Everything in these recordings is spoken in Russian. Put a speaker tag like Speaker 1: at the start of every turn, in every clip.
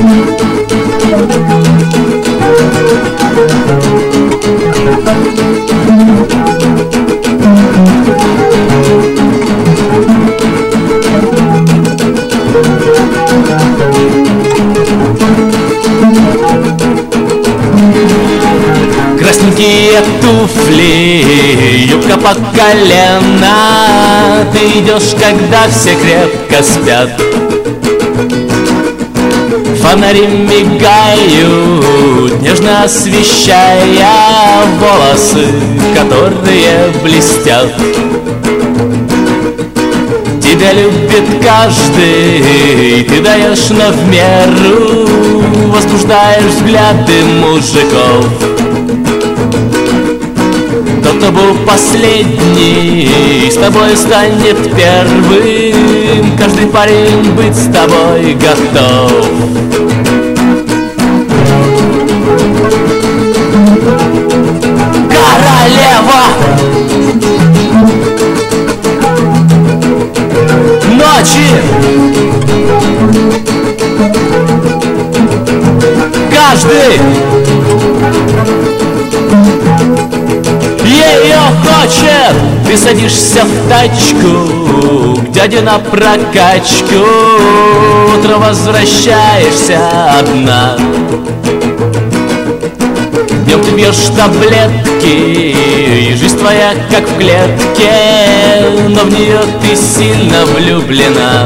Speaker 1: Красненькие туфли, юбка по колено. Ты идешь, когда все крепко спят. Фонари мигают, нежно освещая волосы, которые блестят. Тебя любит каждый, ты даешь, но в меру возбуждаешь взгляды мужиков. Тот, кто был последний, с тобой станет первым. Каждый парень быть с тобой готов. Королева ночи, каждый ее хочет. Ты садишься в тачку к дяде на прокачку. Утром возвращаешься одна. Днем ты бьешь таблетки, и жизнь твоя как в клетке, но в нее ты сильно влюблена.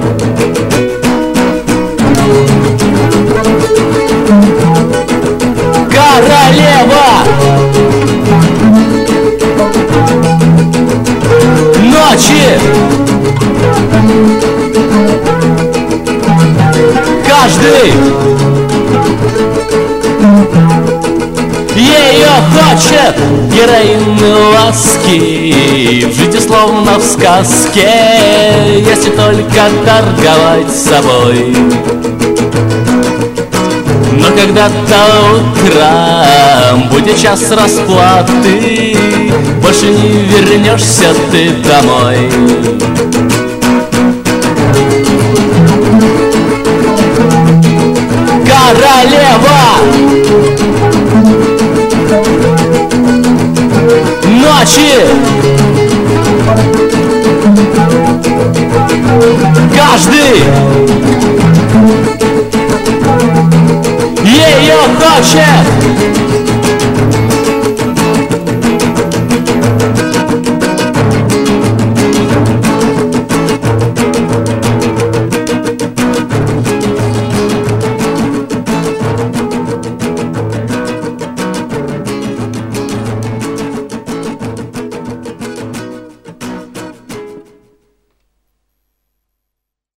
Speaker 1: Королева ночи, каждый ее хочет. Героины ласки в жизни словно в сказке, если только торговать собой. Но когда-то утром будет час расплаты, больше не вернешься ты домой. Королева ночи, каждый ее хочет.